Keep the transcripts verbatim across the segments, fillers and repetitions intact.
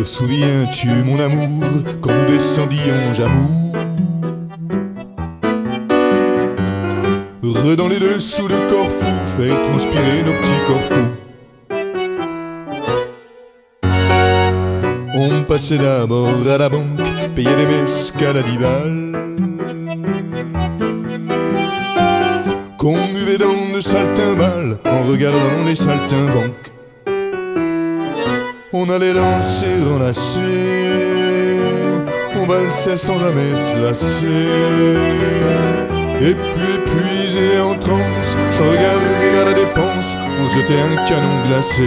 Te souviens-tu, mon amour, quand nous descendions Jamour? Re dans les dessous de Corfou, faire transpirer nos petits corps fous. On passait d'abord à la banque, payait des mescales à dix balles, qu'on buvait dans de saltimbanques en regardant les saltimbanques. On allait danser enlacés, on valsait sans jamais se lasser. Et puis épuisé en transe, je regardais à la dépense, on se jetait un canon glacé.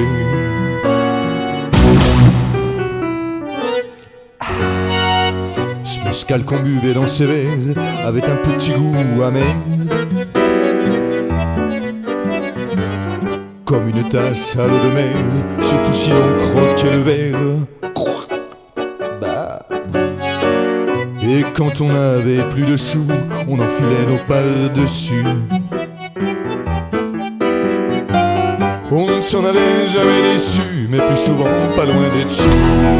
Ce mescal qu'on buvait dans ces verres avait un petit goût amer, comme une tasse à l'eau de mer, surtout si l'on croquait le verre. Bah. Et quand on avait plus de sous, on enfilait nos par-dessus. On ne s'en allait jamais déçu, mais plus souvent pas loin d'être sous.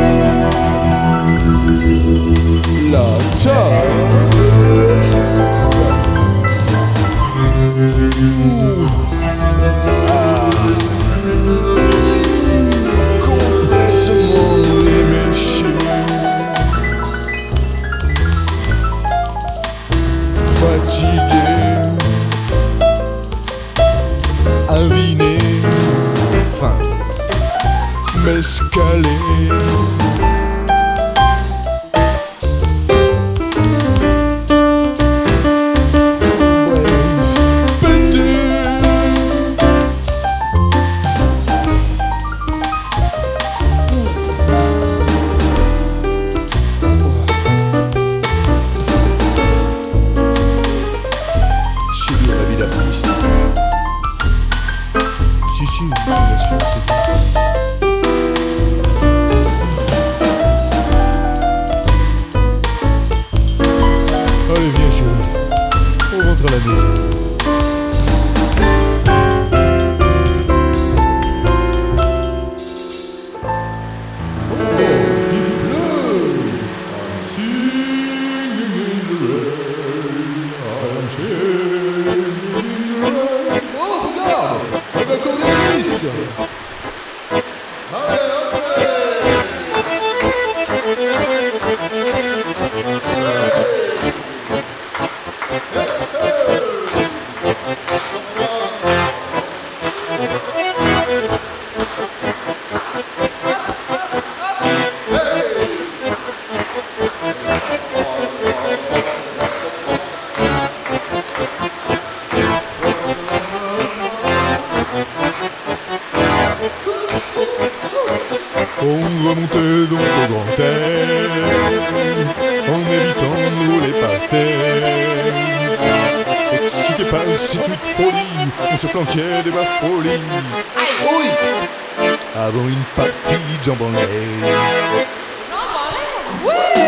La table. Ah. Complètement éméché, fatigué, aviné, enfin, mescalé. Si, si, bien sûr, c'est bien. Allez, viens, chérie, on rentre à la maison. On remontait donc au grand air, en évitant de rouler par terre. Excité par cette nuit de folie, on se planquait des bas-folies. Aïe, oui. Avant une partie de jambes en l'air. Jambes en l'air, oui.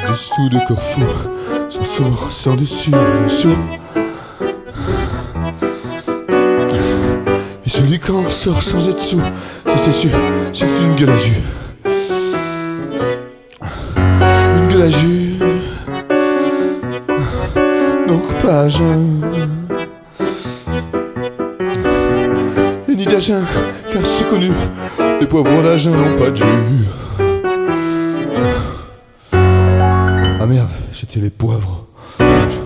dessous de Corfou, sans sourd, sans dessus, dessous. Et celui qui en sort sans être sous, ça c'est sûr, c'est une gueule à jus. Une gueule à jus, donc pas à jeun. Et ni d'agin, car c'est connu, les poivrons d'agin n'ont pas de jus. Ah merde, c'était les poivres.